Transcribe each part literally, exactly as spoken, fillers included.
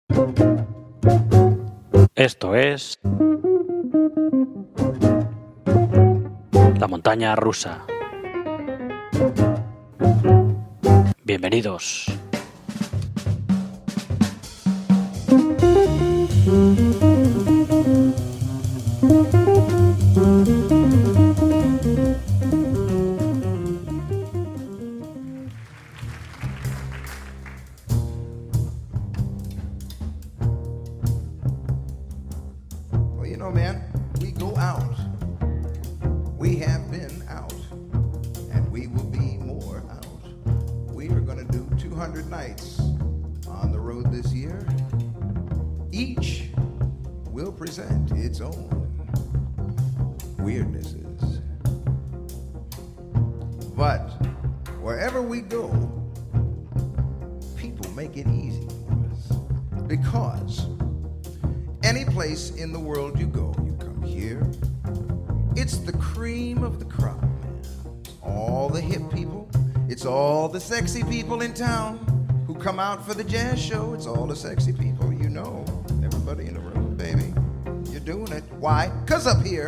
Esto es La Montaña Rusa. Bienvenidos. In the world you go, you come here. It's the cream of the crop, man. All the hip people, it's all the sexy people in town who come out for the jazz show. It's all the sexy people, you know. Everybody in the room, baby, you're doing it. Why? 'Cause up here.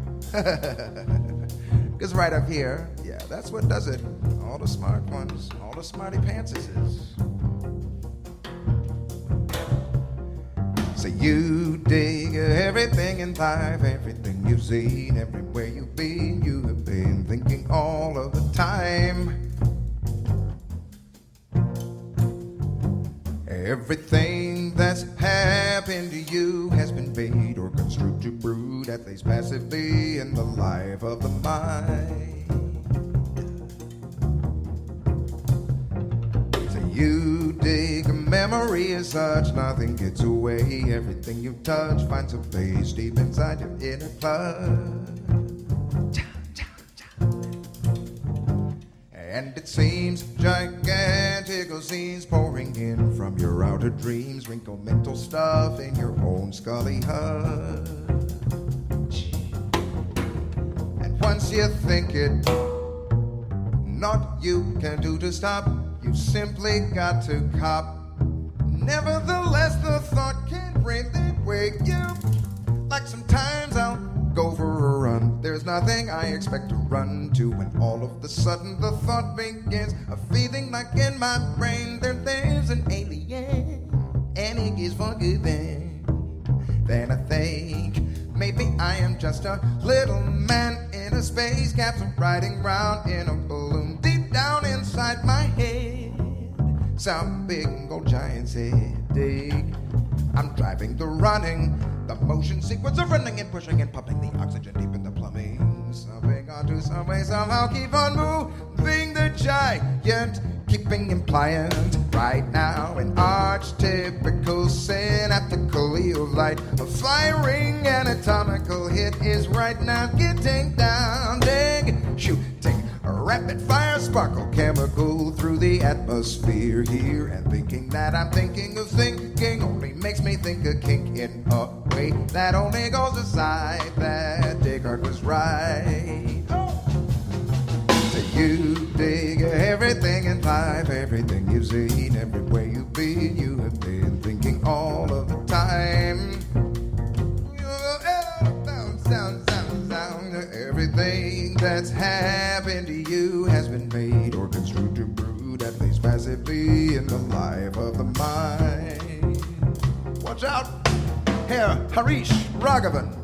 'Cause right up here, yeah, that's what does it. All the smart ones, all the smarty pantsuses. So you dig everything in life, everything you've seen, everywhere you've been, you have been thinking all of the time. Everything that's happened to you has been made or construed to brood, at least passively, in the life of the mind. So you dig a memory as such, nothing gets away. Everything you touch finds a place deep inside your inner blood. And it seems gigantic scenes pouring in from your outer dreams, wrinkle mental stuff in your own scully hut. And once you think it, naught you can do to stop, you simply got to cop. Nevertheless, the thought can really wake you. Like sometimes I'll go for a run. There's nothing I expect to run to, when all of a sudden the thought begins, a feeling like in my brain there there's an alien, and it is forgiving. Then I think maybe I am just a little man in a space capsule riding round in a balloon. Deep down inside my head, some big old giant said, dig. I'm driving the running, the motion sequence of running and pushing and pumping the oxygen deep in the plumbing. Something onto some way, somehow keep on moving the giant, keeping him pliant. Right now, an archetypical synaptical light, a firing anatomical hit is right now getting down. Dig, shooting a rapid fire sparkle chemical through the atmosphere here, and thinking that I'm thinking of thinking only makes me think a kink in a way that only goes aside. That Descartes was right. So you dig everything in life, everything you've seen, everywhere you've been, you have been thinking all of the time. Sound, sound, sound. Everything that's happened to you has been made or construed to brood, at least passively, in the life of the mind. Watch out, Herr Harish Raghavan.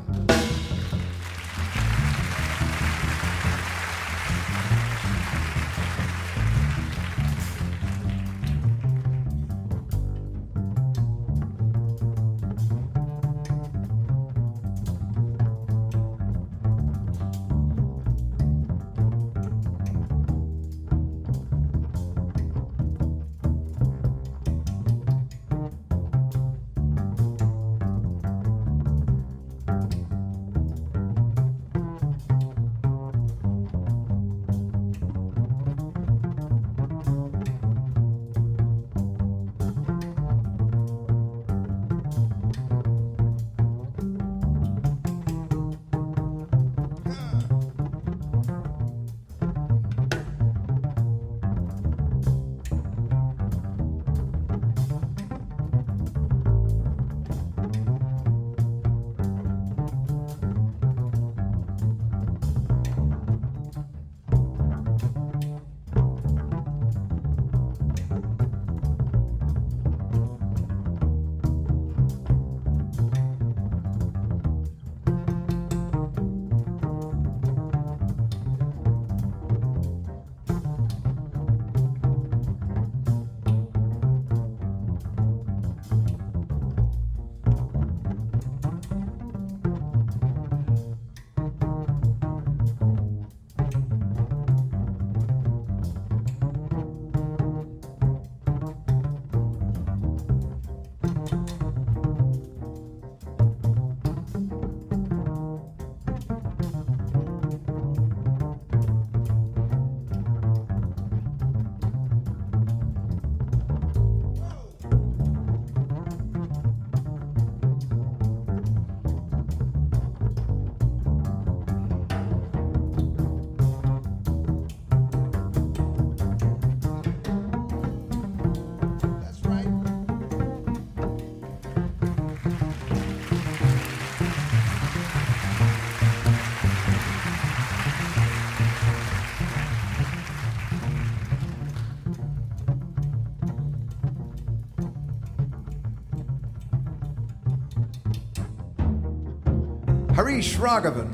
Harish Raghavan.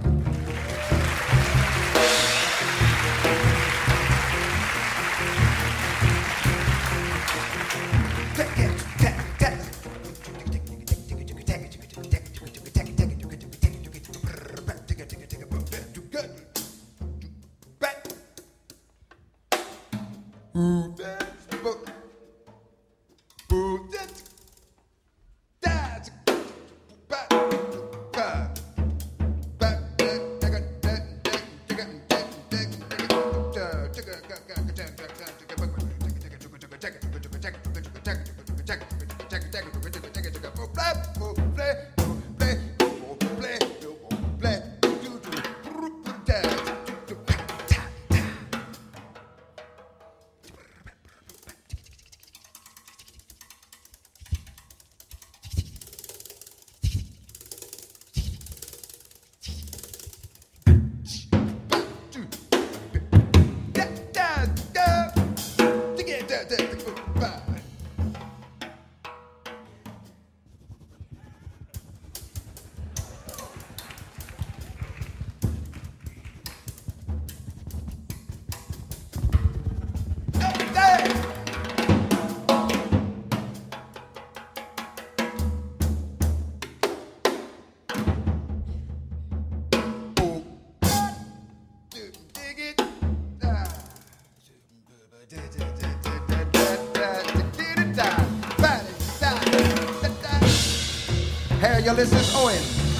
Ulysses Owen.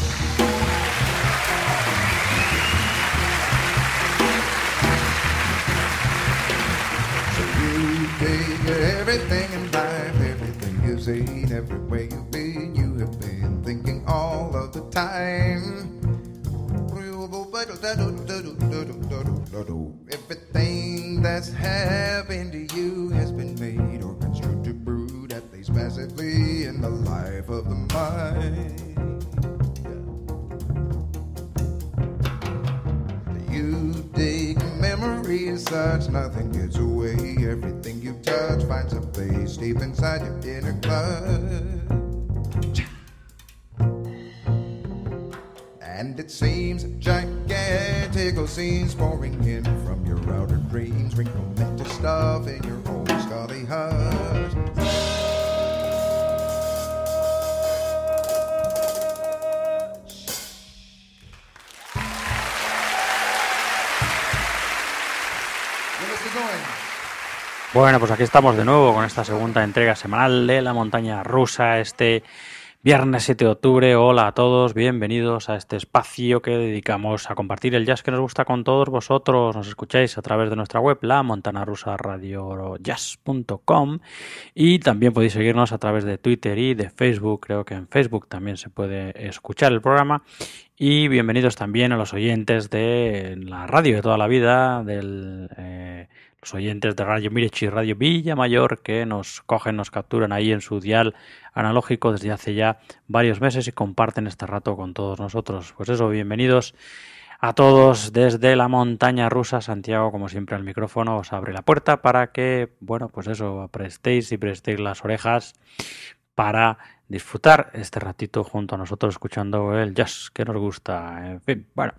So you take everything in life, everything you've seen, everywhere you've been, you have been thinking all of the time. Everything that's happened to you has been made or construed to brood, at least passively, in the life of the mind. You dig memories such nothing gets away. Everything you touch finds a place deep inside your inner club. And it seems gigantic scenes pouring in from your outer dreams, bring romantic stuff in your own scully hut. Bueno, pues aquí estamos de nuevo con esta segunda entrega semanal de La Montaña Rusa, este viernes siete de octubre. Hola a todos, bienvenidos a este espacio que dedicamos a compartir el jazz que nos gusta con todos vosotros. Nos escucháis a través de nuestra web, la montana rusa radio jazz punto com, y también podéis seguirnos a través de Twitter y de Facebook. Creo que en Facebook también se puede escuchar el programa. Y bienvenidos también a los oyentes de la radio de toda la vida, del... Eh, los oyentes de Radio Mirchi y Radio Villamayor, que nos cogen, nos capturan ahí en su dial analógico desde hace ya varios meses y comparten este rato con todos nosotros. Pues eso, bienvenidos a todos desde la montaña rusa. Santiago, como siempre, al micrófono os abre la puerta para que, bueno, pues eso, prestéis y prestéis las orejas para disfrutar este ratito junto a nosotros escuchando el jazz que nos gusta. En fin, bueno...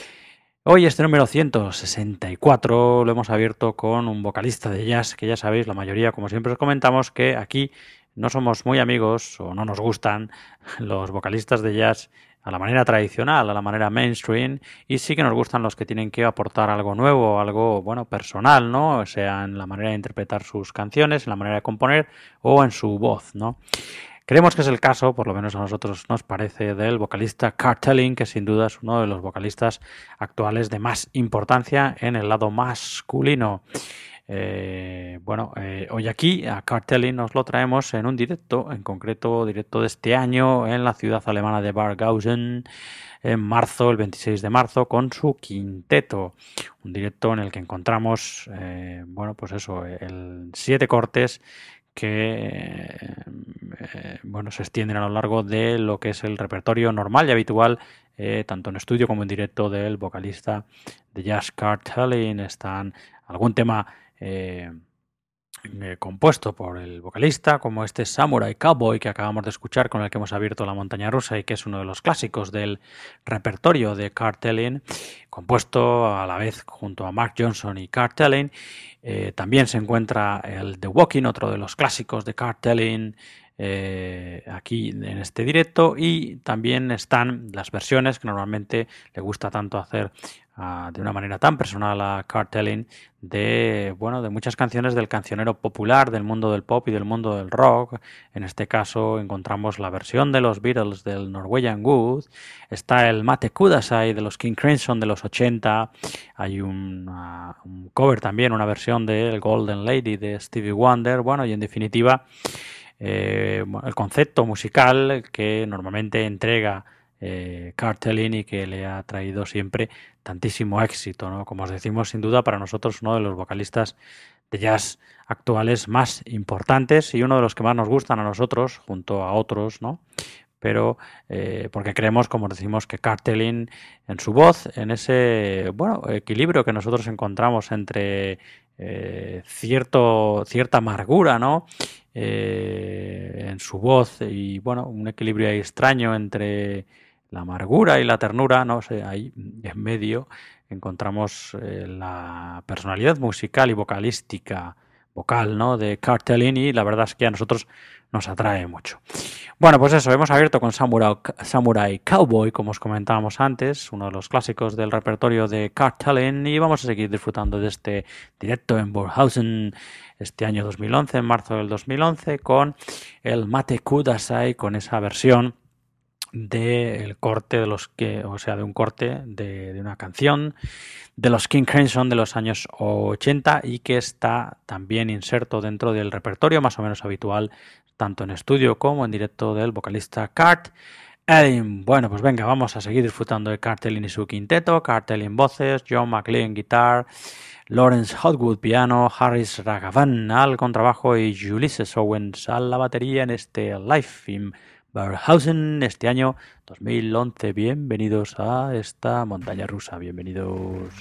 Hoy este número ciento sesenta y cuatro lo hemos abierto con un vocalista de jazz que ya sabéis, la mayoría, como siempre os comentamos, que aquí no somos muy amigos o no nos gustan los vocalistas de jazz a la manera tradicional, a la manera mainstream, y sí que nos gustan los que tienen que aportar algo nuevo, algo, bueno, personal, ¿no? O sea, en la manera de interpretar sus canciones, en la manera de componer o en su voz, ¿no? Creemos que es el caso, por lo menos a nosotros nos parece, del vocalista Curt Elling, que sin duda es uno de los vocalistas actuales de más importancia en el lado masculino. Eh, bueno, eh, hoy aquí a Curt Elling nos lo traemos en un directo, en concreto directo de este año en la ciudad alemana de Bargausen, en marzo, el veintiséis de marzo, con su quinteto. Un directo en el que encontramos, eh, bueno, pues eso, el siete cortes que eh, bueno, se extienden a lo largo de lo que es el repertorio normal y habitual, eh, tanto en estudio como en directo, del vocalista de jazz Curt Elling. Están algún tema eh, eh, compuesto por el vocalista, como este Samurai Cowboy que acabamos de escuchar, con el que hemos abierto la montaña rusa y que es uno de los clásicos del repertorio de Cartelling, compuesto a la vez junto a Mark Johnson y Cartelling. Eh, también se encuentra el The Walking, otro de los clásicos de Cartelling, eh, aquí en este directo, y también están las versiones que normalmente le gusta tanto hacer uh, de una manera tan personal a Cartelling de, bueno, de muchas canciones del cancionero popular, del mundo del pop y del mundo del rock. En este caso encontramos la versión de los Beatles del Norwegian Wood, está el Mate Kudasai de los King Crimson de los ochenta, hay un, uh, un cover también, una versión de el Golden Lady de Stevie Wonder, bueno, y en definitiva Eh, el concepto musical que normalmente entrega eh, Cartelling y que le ha traído siempre tantísimo éxito, ¿no? Como os decimos, sin duda para nosotros uno de los vocalistas de jazz actuales más importantes y uno de los que más nos gustan a nosotros, junto a otros, ¿no? Pero eh, porque creemos, como decimos, que Cartelling en su voz, en ese bueno equilibrio que nosotros encontramos entre eh, cierto cierta amargura, ¿no? Eh, en su voz y bueno, un equilibrio ahí extraño entre la amargura y la ternura, no sé, ahí en medio encontramos eh, la personalidad musical y vocalística vocal, ¿no? de Cartelling, y la verdad es que a nosotros nos atrae mucho. Bueno, pues eso, hemos abierto con Samurai, Samurai Cowboy, como os comentábamos antes, uno de los clásicos del repertorio de Cartelling, y vamos a seguir disfrutando de este directo en Burghausen este año dos mil once, en marzo del dos mil once, con el Mate Kudasai, con esa versión del corte de los que, o sea, de un corte de, de una canción de los King Crimson de los años ochenta y que está también inserto dentro del repertorio más o menos habitual, tanto en estudio como en directo, del vocalista Cartelling. Bueno, pues venga, vamos a seguir disfrutando de Cartelling y su quinteto. Cartelling voces, John McLean guitar, Lawrence Hotwood piano, Harris Raghavan al contrabajo y Ulysses Owens a la batería en este live in Burghausen este año dos mil once. Bienvenidos a esta montaña rusa, bienvenidos.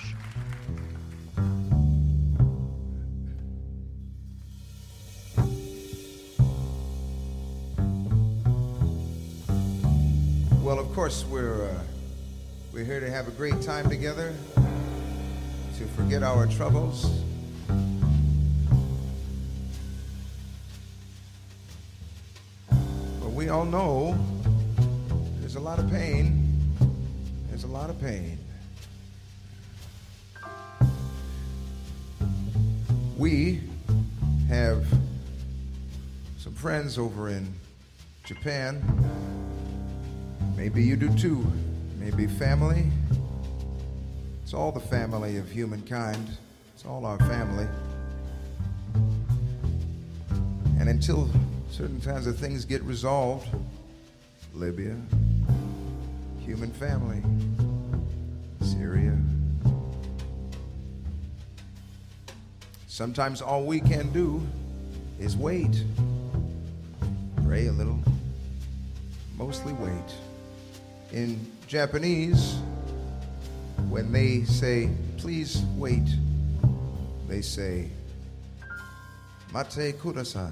Well, of course, we're uh, we're here to have a great time together, to forget our troubles. But we all know there's a lot of pain. There's a lot of pain. We have some friends over in Japan. Maybe you do too. Maybe family. It's all the family of humankind. It's all our family. And until certain kinds of things get resolved, Libya, human family, Syria. Sometimes all we can do is wait. Pray a little. Mostly wait. In Japanese, when they say, please wait, they say, Mate kudasai.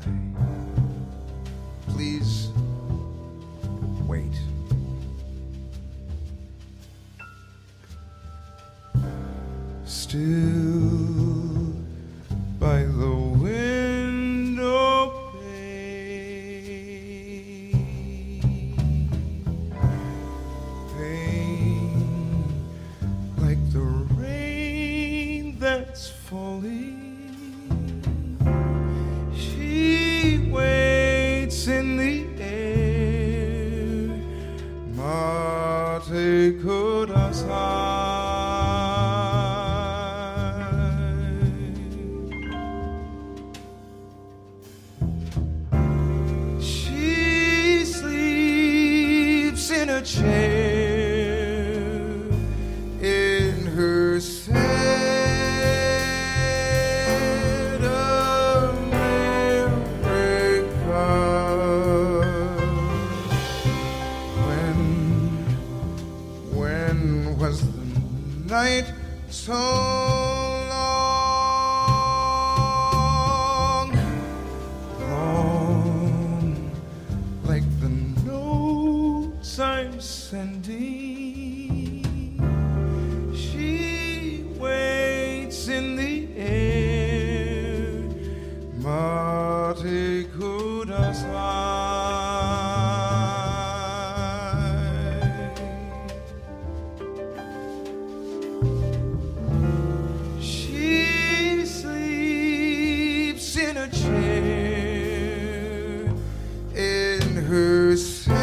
Please wait. Still by the window She sleeps in a chair in her sad America. When, when was the night so long? Saints indeed. She waits in the air, Marty Kudasai. She sleeps in a chair in her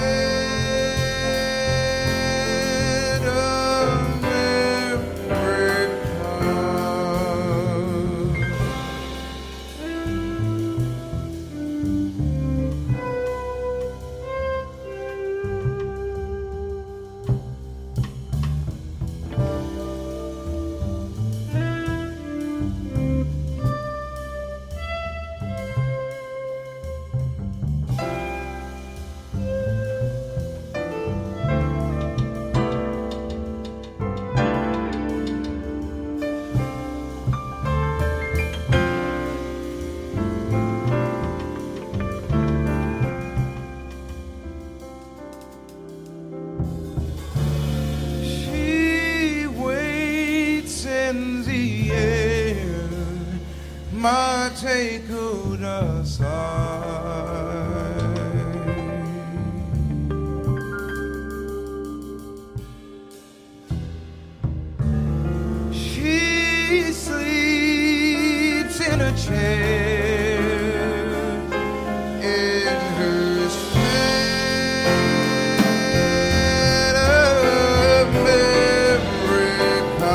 Mate Kudasai. She sleeps in a chair in her state of America.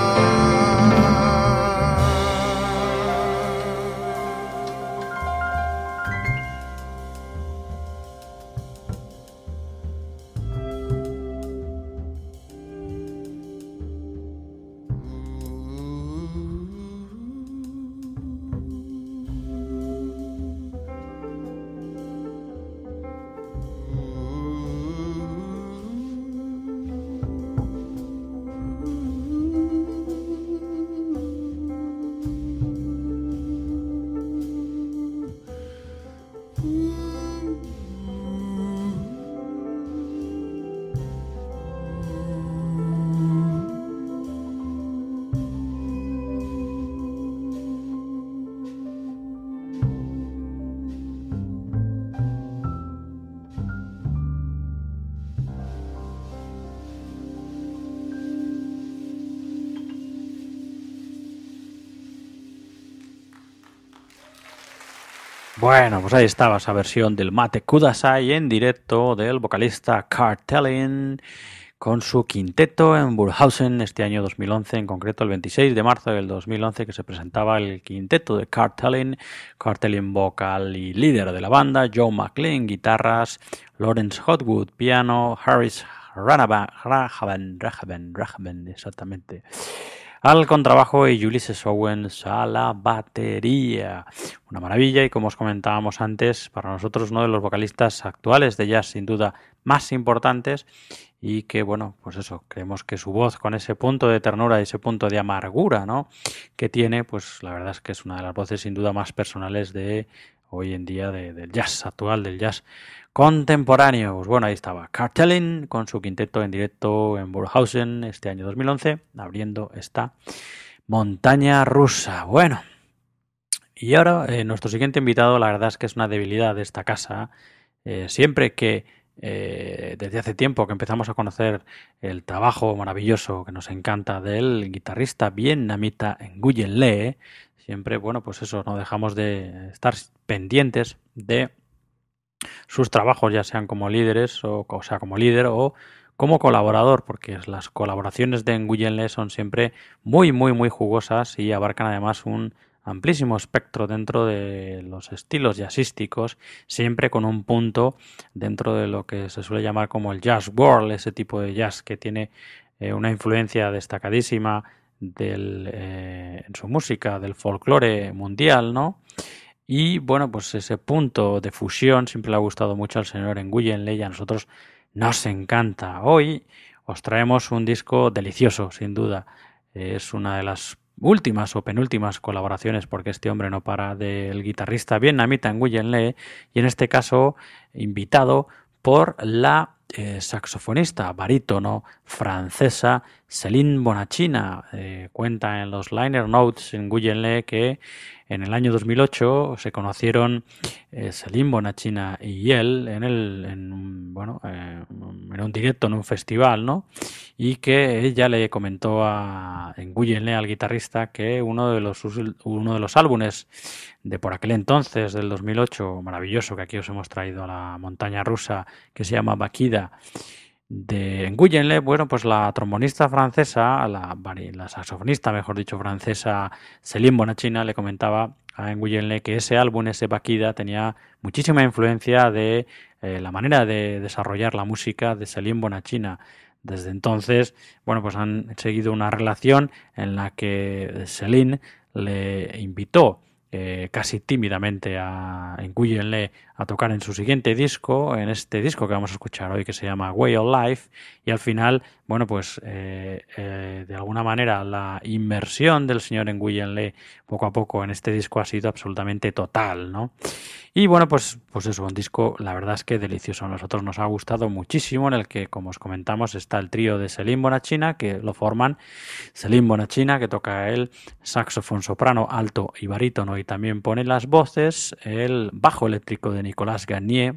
Bueno, pues ahí estaba esa versión del Mate Kudasai en directo del vocalista Cartellin con su quinteto en Burghausen este año dos mil once, en concreto el veintiséis de marzo del dos mil once, que se presentaba el quinteto de Cartellin, Cartellin vocal y líder de la banda, Joe McLean guitarras, Lawrence Hotwood piano, Harris Rahaban, Rahaban, Rahaban, exactamente, al contrabajo y Ulysses Owens a la batería. Una maravilla y, como os comentábamos antes, para nosotros uno de los vocalistas actuales de jazz sin duda más importantes y que, bueno, pues eso, creemos que su voz con ese punto de ternura y ese punto de amargura, ¿no?, que tiene, pues la verdad es que es una de las voces sin duda más personales de hoy en día de, del jazz actual, del jazz contemporáneo. Pues bueno, ahí estaba Cartellin con su quinteto en directo en Burghausen este año dos mil once, abriendo esta montaña rusa. Bueno, y ahora eh, nuestro siguiente invitado, la verdad es que es una debilidad de esta casa. Eh, siempre que eh, desde hace tiempo que empezamos a conocer el trabajo maravilloso que nos encanta del guitarrista vietnamita Nguyen Le, siempre, bueno, pues eso, no dejamos de estar pendientes de sus trabajos, ya sean como líderes o, o sea como líder o como colaborador, porque las colaboraciones de Nguyen Le son siempre muy muy muy jugosas y abarcan además un amplísimo espectro dentro de los estilos jazzísticos, siempre con un punto dentro de lo que se suele llamar como el jazz world, ese tipo de jazz que tiene eh, una influencia destacadísima del, eh, en su música del folclore mundial, ¿no? Y bueno, pues ese punto de fusión siempre le ha gustado mucho al señor Nguyen Le y a nosotros nos encanta. Hoy os traemos un disco delicioso, sin duda. Es una de las últimas o penúltimas colaboraciones, porque este hombre no para, del guitarrista vietnamita Nguyen Le, y en este caso invitado por la eh, saxofonista barítono francesa Céline Bonachina. Eh, cuenta en los liner notes en Guyenne que en el año dos mil ocho se conocieron eh, Céline Bonachina y él en el en un, bueno eh, en un directo en un festival, ¿no? Y que ella le comentó a, en Guyenne al guitarrista que uno de los uno de los álbumes de por aquel entonces del dos mil ocho, maravilloso, que aquí os hemos traído a la montaña rusa, que se llama Bakida, de en Guyenne, bueno, pues la trombonista francesa, la, la saxofonista, mejor dicho, francesa Céline Bonachina le comentaba a Guyenne que ese álbum, ese Bakida, tenía muchísima influencia de eh, la manera de desarrollar la música de Céline Bonachina. Desde entonces, bueno, pues han seguido una relación en la que Céline le invitó Eh, casi tímidamente a Guyenne a tocar en su siguiente disco, en este disco que vamos a escuchar hoy, que se llama Way of Life, y al final, bueno, pues eh, eh, de alguna manera la inmersión del señor en Guyenne poco a poco en este disco ha sido absolutamente total, ¿no? Y bueno, pues, pues eso, un disco, la verdad es que delicioso. A nosotros nos ha gustado muchísimo, en el que, como os comentamos, está el trío de Céline Bonachina, que lo forman Céline Bonachina, que toca el saxofón soprano, alto y barítono, y también pone las voces, el bajo eléctrico de Nicolas Garnier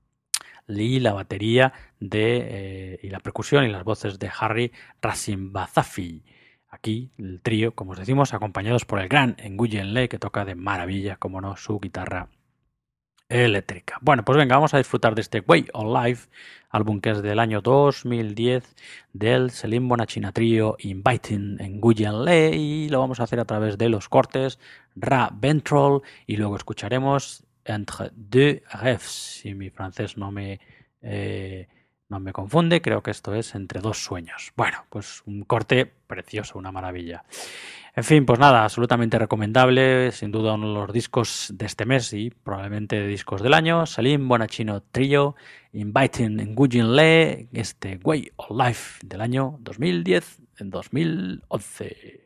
y la batería de eh, y la percusión y las voces de Harry Rasimbazafi. Aquí el trío, como os decimos, acompañados por el gran Nguyen Le, que toca de maravilla, como no, su guitarra eléctrica. Bueno, pues venga, vamos a disfrutar de este Way of Life, álbum que es del año dos mil diez del Céline Bonachina Trio Inviting Nguyen Le, y lo vamos a hacer a través de los cortes Ra Ventral, y luego escucharemos Entre deux rêves, si mi francés no me eh, no me confunde, creo que esto es Entre dos sueños. Bueno, pues un corte precioso, una maravilla. En fin, pues nada, absolutamente recomendable, sin duda uno de los discos de este mes y probablemente de discos del año. Céline Bonachina Trio, Inviting Nguyen Le, este Way of Life del año dos mil diez en dos mil once.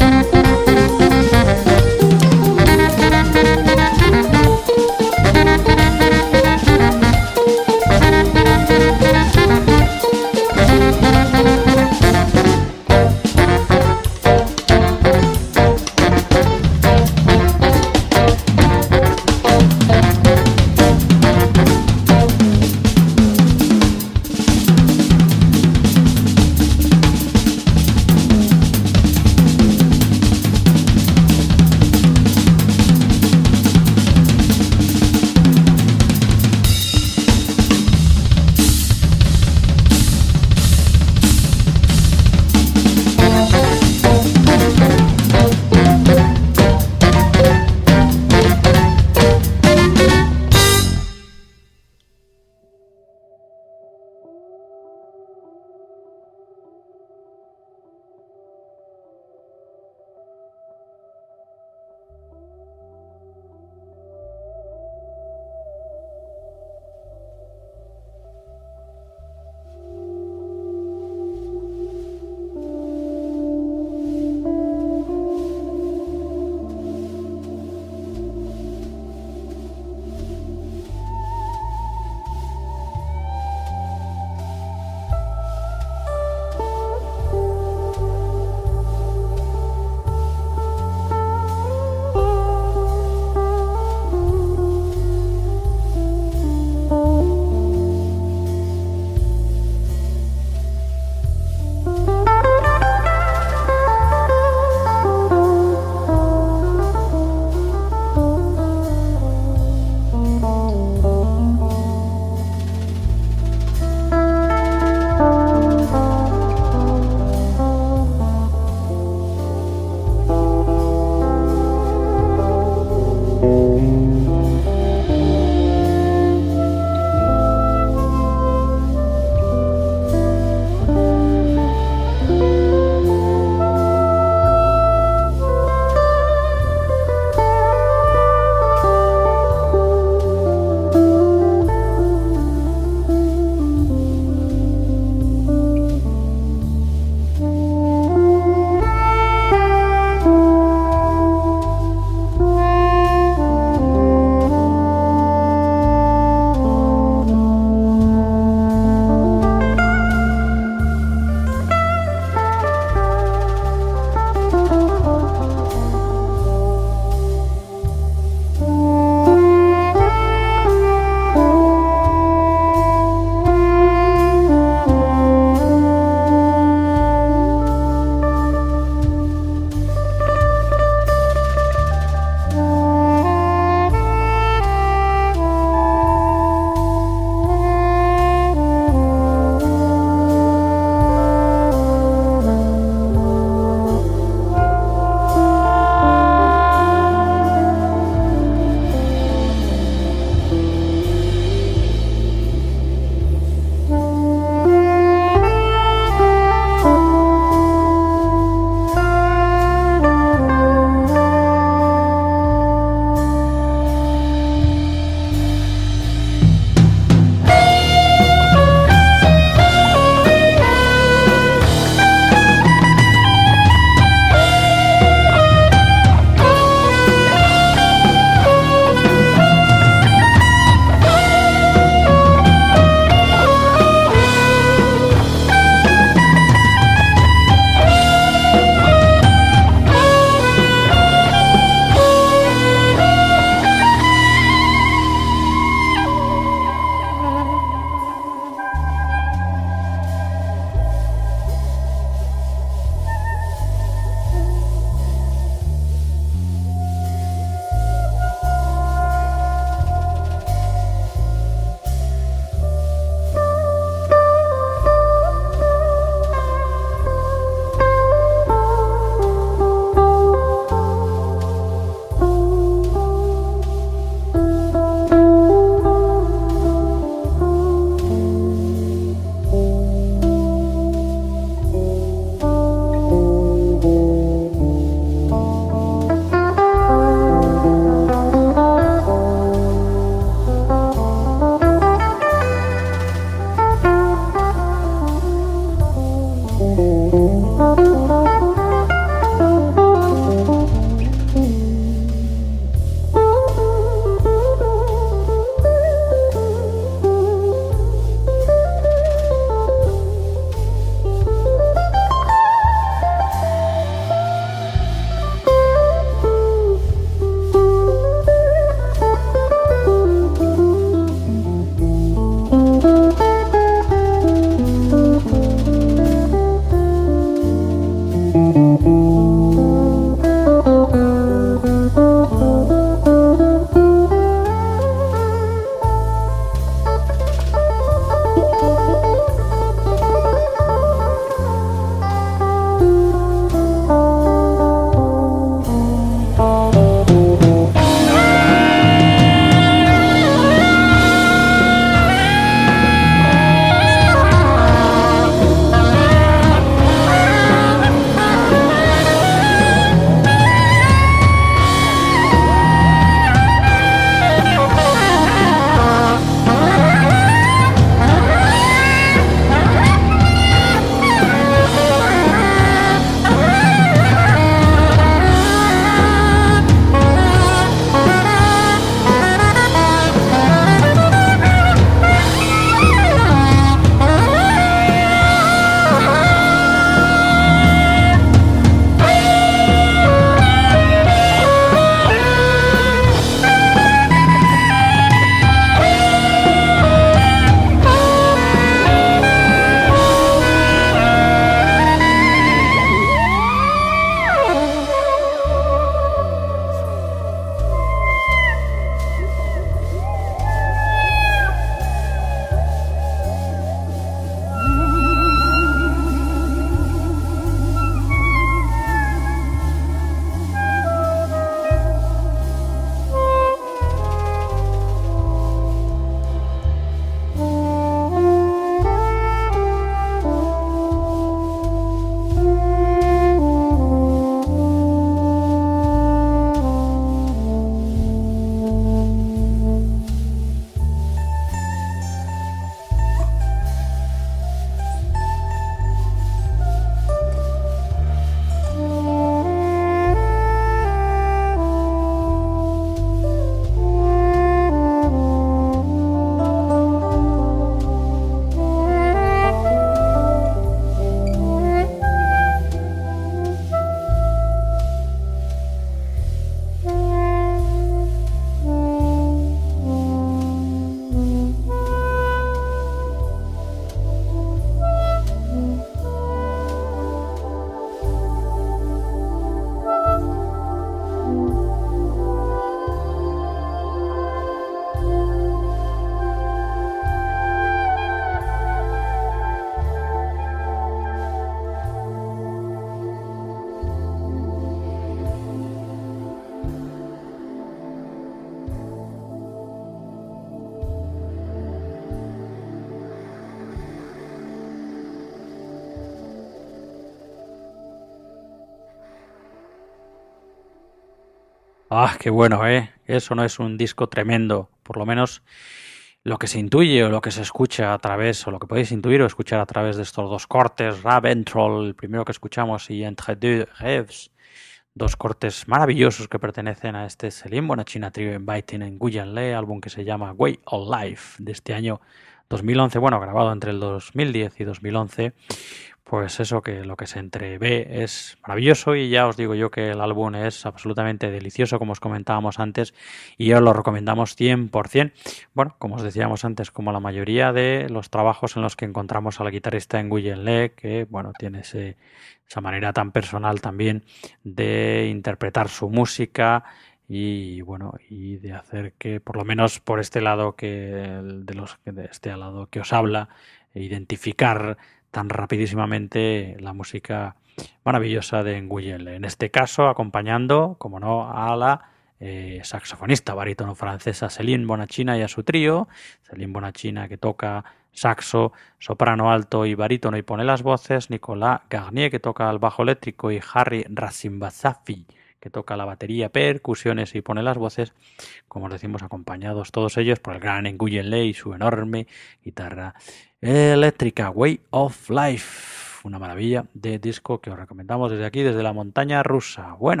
Ah, qué bueno, ¿eh? Eso no es un disco tremendo, por lo menos lo que se intuye o lo que se escucha a través, o lo que podéis intuir o escuchar a través de estos dos cortes, Rap Entrol, el primero que escuchamos, y Entre deux rêves, dos cortes maravillosos que pertenecen a este Céline Bonachina Trio Inviting en Nguyen Le, álbum que se llama Way of Life, de este año dos mil once, bueno, grabado entre el dos mil diez y dos mil once. Pues eso, que lo que se entrevé es maravilloso, y ya os digo yo que el álbum es absolutamente delicioso, como os comentábamos antes, y os lo recomendamos cien por ciento. Bueno, como os decíamos antes, como la mayoría de los trabajos en los que encontramos al guitarrista Nguyen Le, que bueno, tiene ese, esa manera tan personal también de interpretar su música y bueno, y de hacer que, por lo menos por este lado que de los de este lado que os habla, identificar tan rapidísimamente la música maravillosa de Nguyen Le. En este caso, acompañando, como no, a la eh, saxofonista barítono francesa Céline Bonachina y a su trío. Céline Bonachina, que toca saxo, soprano alto y barítono y pone las voces. Nicolas Garnier, que toca el bajo eléctrico, y Harry Rasimbasafi, que toca la batería, percusiones y pone las voces, como os decimos, acompañados todos ellos por el gran Nguyen Le y su enorme guitarra eléctrica. Way of Life, una maravilla de disco que os recomendamos desde aquí, desde la montaña rusa. Bueno,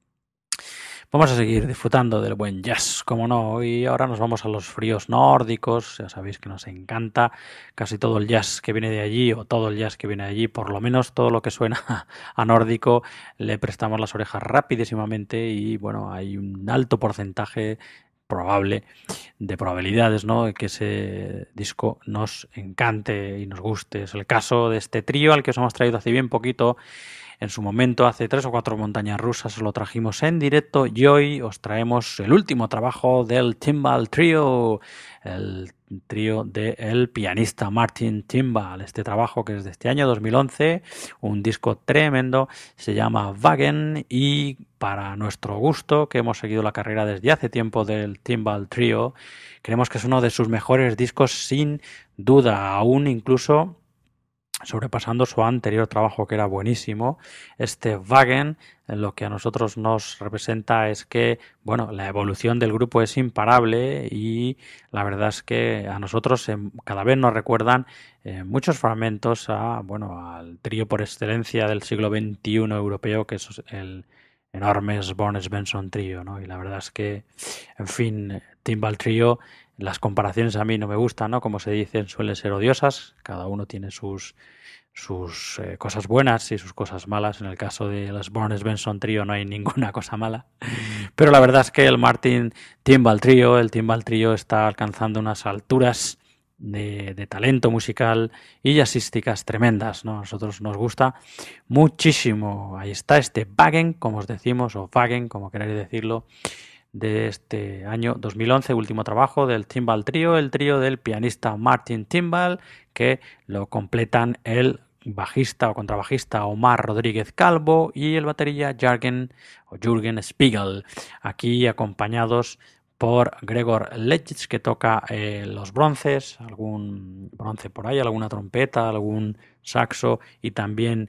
vamos a seguir disfrutando del buen jazz, como no, y ahora nos vamos a los fríos nórdicos. Ya sabéis que nos encanta casi todo el jazz que viene de allí, o todo el jazz que viene de allí, por lo menos todo lo que suena a nórdico, le prestamos las orejas rapidísimamente, y bueno, hay un alto porcentaje probable de probabilidades, ¿no?, que ese disco nos encante y nos guste. Es el caso de este trío al que os hemos traído hace bien poquito. En su momento, hace tres o cuatro montañas rusas, lo trajimos en directo, y hoy os traemos el último trabajo del Timbal Trio, el trío del pianista Martin Timbal. Este trabajo, que es de este año dos mil once, un disco tremendo, se llama Wagen, y para nuestro gusto, que hemos seguido la carrera desde hace tiempo del Timbal Trio, creemos que es uno de sus mejores discos sin duda, aún incluso sobrepasando su anterior trabajo, que era buenísimo. Este Wagen, lo que a nosotros nos representa es que, bueno, la evolución del grupo es imparable, y la verdad es que a nosotros eh, cada vez nos recuerdan eh, muchos fragmentos a, bueno, al trío por excelencia del siglo veintiuno europeo, que es el enorme Sborn Svensson Trío, ¿no? Y la verdad es que, en fin, Timbal Trio, las comparaciones a mí no me gustan, ¿no? Como se dicen, suelen ser odiosas. Cada uno tiene sus, sus eh, cosas buenas y sus cosas malas. En el caso de los Sborn Svensson Trio no hay ninguna cosa mala. Pero la verdad es que el Martin Timbal Trio, el Timbal Trio está alcanzando unas alturas de, de talento musical y jazzísticas tremendas, ¿no? A nosotros nos gusta muchísimo. Ahí está este Wagen, como os decimos, o Wagen, como queráis decirlo, de este año dos mil once, último trabajo del Timbal Trio, el trío del pianista Martin Timbal, que lo completan el bajista o contrabajista Omar Rodríguez Calvo y el batería Jürgen o Jürgen Spiegel, aquí acompañados por Gregor Letsch, que toca eh, los bronces, algún bronce por ahí, alguna trompeta, algún saxo, y también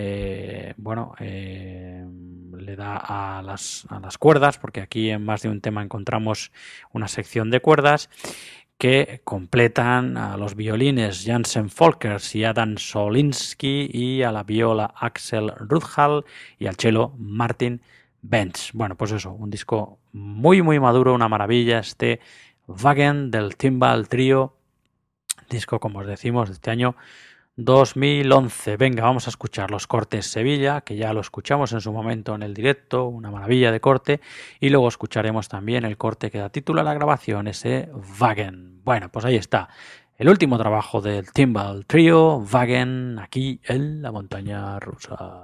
eh, bueno, eh, le da a las, a las cuerdas, porque aquí en más de un tema encontramos una sección de cuerdas que completan a los violines Jansen Folkers y Adam Solinsky, y a la viola Axel Rudhall, y al cello Martin Bench. Bueno, pues eso, un disco muy muy maduro, una maravilla, este Wagen del Timbal Trio, disco, como os decimos, de este año dos mil once. Venga, vamos a escuchar los cortes Sevilla, que ya lo escuchamos en su momento en el directo, una maravilla de corte, y luego escucharemos también el corte que da título a la grabación, ese Wagen. Bueno, pues ahí está, el último trabajo del Timbal Trio, Wagen, aquí en la montaña rusa.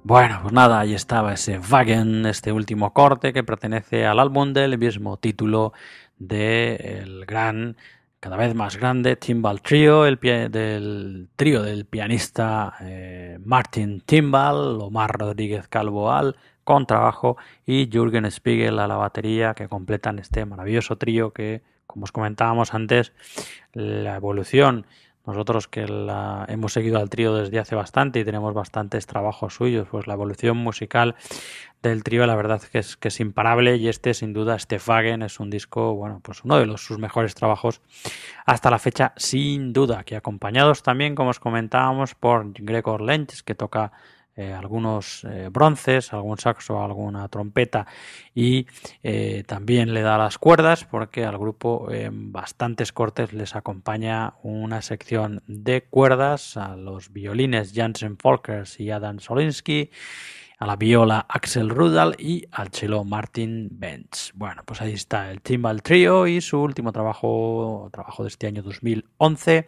Bueno, pues nada, ahí estaba ese Wagen, este último corte que pertenece al álbum del mismo título del gran, cada vez más grande Timbal Trio, el del trío del pianista eh, Martin Timbal, Omar Rodríguez Calvo al contrabajo y Jürgen Spiegel a la batería, que completan este maravilloso trío que, como os comentábamos antes, la evolución. Nosotros que la, hemos seguido al trío desde hace bastante y tenemos bastantes trabajos suyos, pues la evolución musical del trío la verdad que es que es imparable, y este sin duda, este Wagen, es un disco, bueno, pues uno de los, sus mejores trabajos hasta la fecha, sin duda, que acompañados también, como os comentábamos, por Gregor Lenz, que toca Eh, algunos eh, bronces, algún saxo, alguna trompeta, y eh, también le da las cuerdas, porque al grupo en bastantes cortes les acompaña una sección de cuerdas, a los violines Jansen Folkers y Adam Solinsky, a la viola Axel Rudal y al cello Martin Benz. Bueno, pues ahí está el Timbal Trio y su último trabajo, trabajo de este año dos mil once,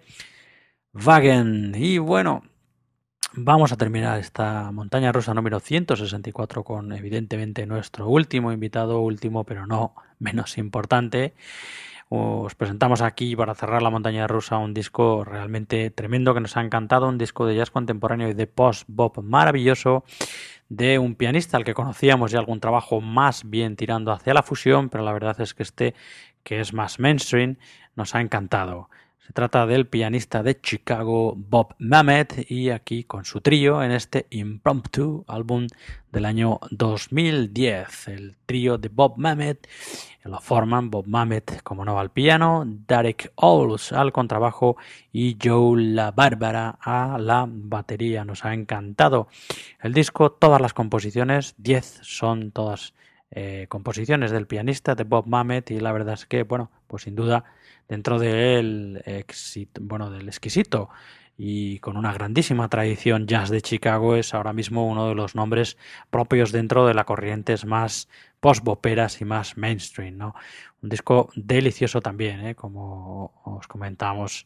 Wagen. Y bueno, vamos a terminar esta montaña rusa número ciento sesenta y cuatro con, evidentemente, nuestro último invitado, último pero no menos importante. Os presentamos aquí, para cerrar la montaña rusa, un disco realmente tremendo que nos ha encantado, un disco de jazz contemporáneo y de post-bop maravilloso, de un pianista al que conocíamos ya algún trabajo más bien tirando hacia la fusión, pero la verdad es que este, que es más mainstream, nos ha encantado. Se trata del pianista de Chicago Bob Mamet, y aquí con su trío en este Impromptu, álbum del año dos mil diez. El trío de Bob Mamet lo forman Bob Mamet, como no, al piano, Derek Oles al contrabajo y Joe La Barbara a la batería. Nos ha encantado el disco, todas las composiciones, diez son todas eh, composiciones del pianista de Bob Mamet, y la verdad es que, bueno, pues sin duda, dentro del éxito, bueno, del exquisito y con una grandísima tradición jazz de Chicago, es ahora mismo uno de los nombres propios dentro de las corrientes más post-boperas y más mainstream, ¿no? Un disco delicioso también, ¿eh? Como os comentamos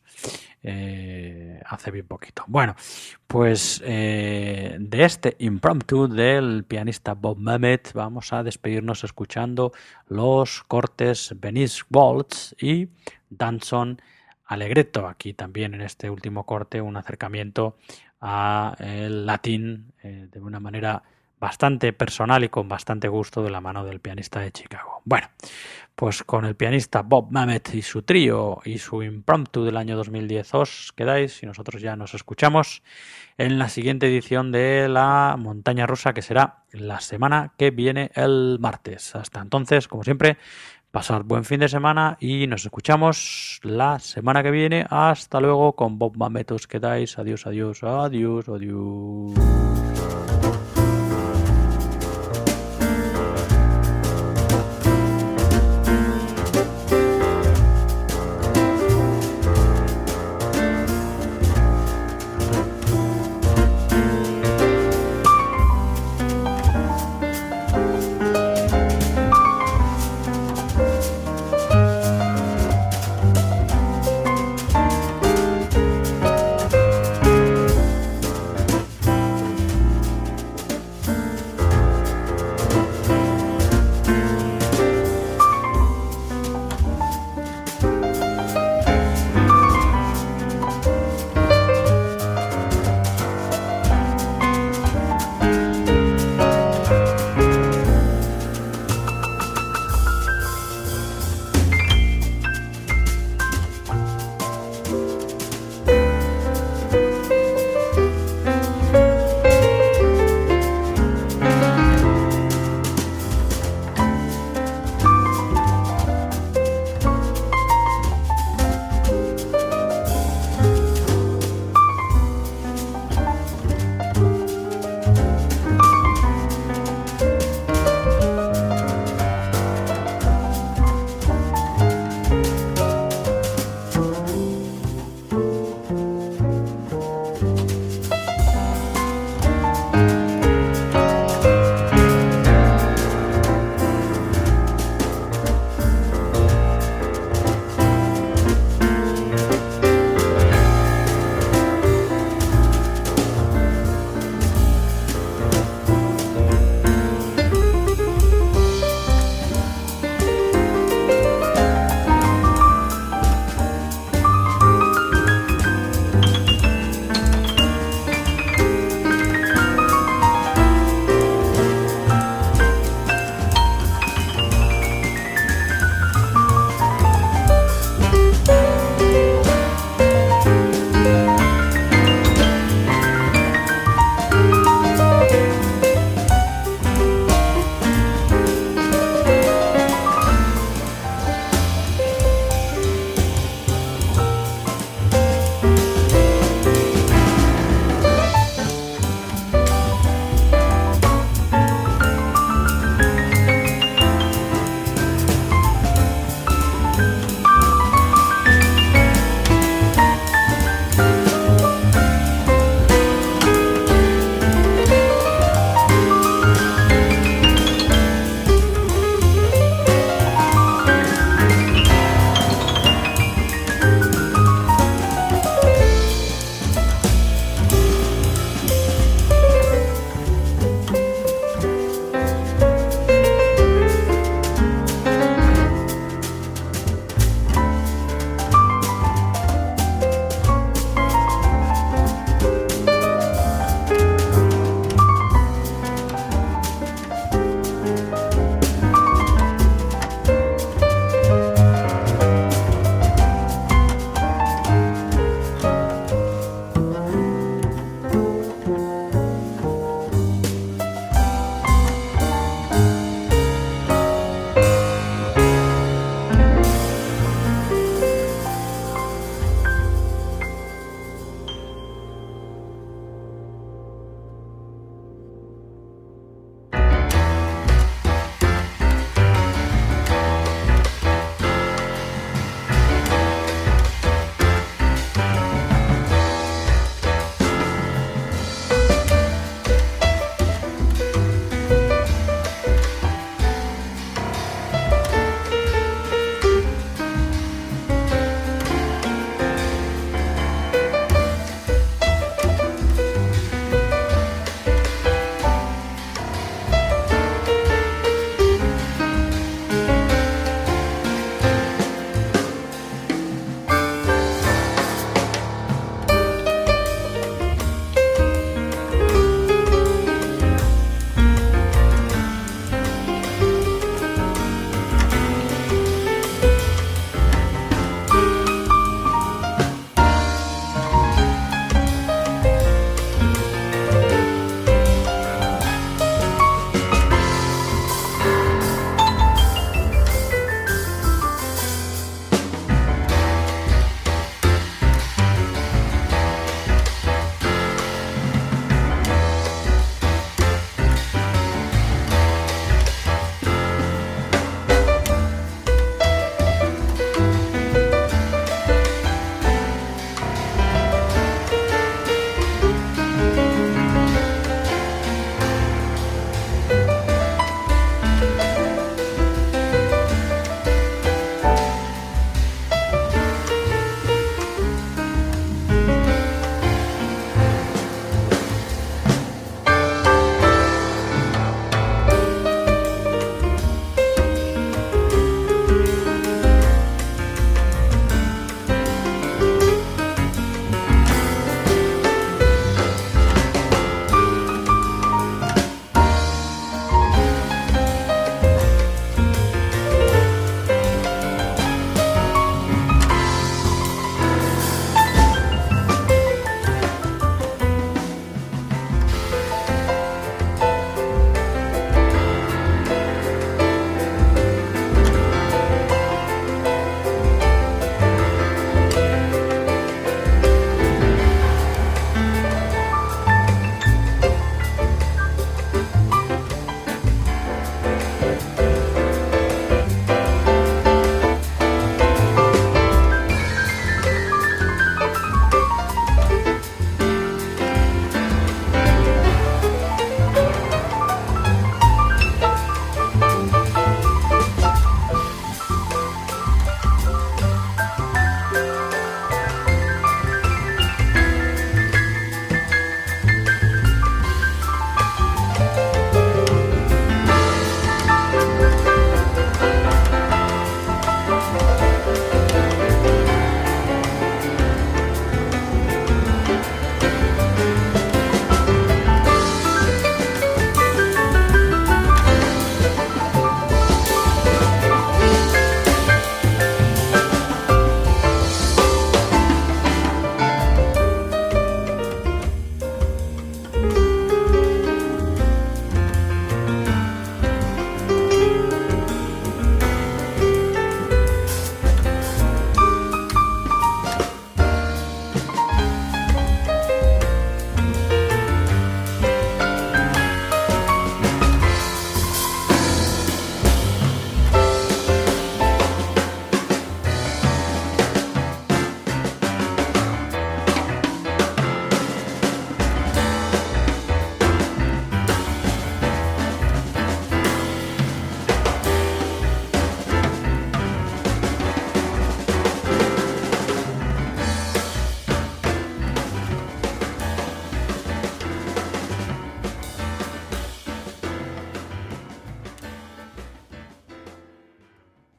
eh, hace bien poquito. Bueno, pues eh, de este Impromptu del pianista Bob Mamet vamos a despedirnos escuchando los cortes Venice Waltz y Danson Allegretto. Aquí también en este último corte un acercamiento al latín eh, de una manera bastante personal y con bastante gusto, de la mano del pianista de Chicago. Bueno, pues con el pianista Bob Mamet y su trío y su Impromptu del año dos mil diez os quedáis, y nosotros ya nos escuchamos en la siguiente edición de La Montaña Rusa, que será la semana que viene, el martes. Hasta entonces, como siempre, pasad buen fin de semana y nos escuchamos la semana que viene. Hasta luego. Con Bob Mamet os quedáis. Adiós, adiós, adiós, adiós.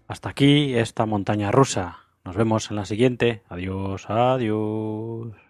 Hasta aquí esta montaña rusa. Nos vemos en la siguiente. Adiós, adiós.